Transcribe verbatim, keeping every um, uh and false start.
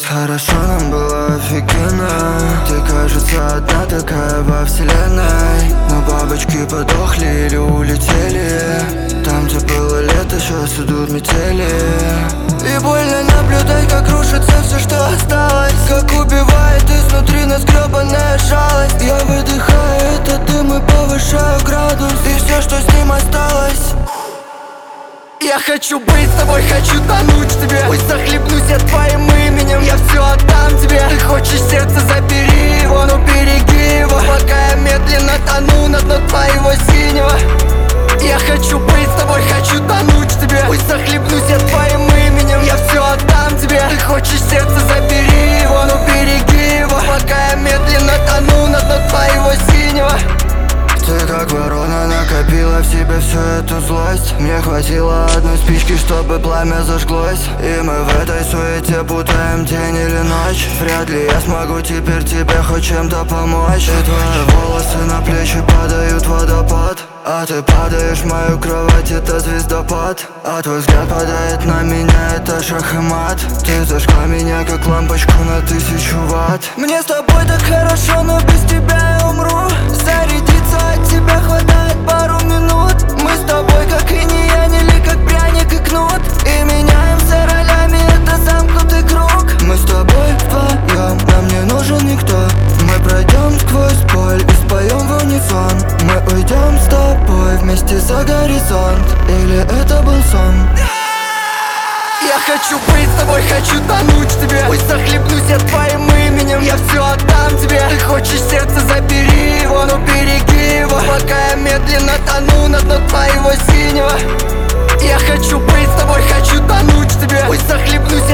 хорошо, нам было офигенно. Ты, кажется, одна такая во вселенной. Но бабочки подохли или улетели. Там, где было лето, сейчас идут метели. И больно наблюдать, как рушится все, что осталось. Как убивает изнутри нас гребаная жалость. Я выдыхаю этот дым и повышаю градус. И все, что с ним осталось. Я хочу быть с тобой, хочу тонуть в тебе. Пусть захлебнусь я твоим именем, я все отдам тебе. Ты хочешь сердце, забери его, но береги его. Пока я медленно тону на дно твоего синего. Я хочу быть с тобой, хочу тонуть в тебе. Пусть захлебнусь я твоим именем, я все отдам тебе. Ты хочешь сердце, забери его, но береги его. Пока я медленно тону на дно твоего синего. Ты как ворона накопила в себе всю эту злость. Мне хватило одной спички, чтобы пламя зажглось. И мы в этой суете путаем день или ночь. Вряд ли я смогу теперь тебе хоть чем-то помочь. И твои волосы на плечи падают в водопад. А ты падаешь в мою кровать, это звездопад. А твой взгляд падает на меня, это шах и мат. Ты зажгла меня как лампочку на тысячу ватт. Мне с тобой так хорошо, но без тебя я умру. Зарядиться от тебя хватает пару минут. Мы с тобой как инь и янь или как пряник и кнут. И меняемся ролями, это замкнутый круг. Мы с тобой вдвоем, нам не нужен никто. Мы пройдем сквозь боль и споем в унисон. Мы уйдем с тобой вместе за горизонт. Или это был сон? Я хочу быть с тобой, хочу тонуть в тебе. Пусть захлебнусь я твоим именем, я все отдам тебе. Ты хочешь сердце, забери его, но береги его. Пока я медленно тону на дно твоего синего. Я хочу быть с тобой, хочу тонуть в тебе. Пусть захлебнусь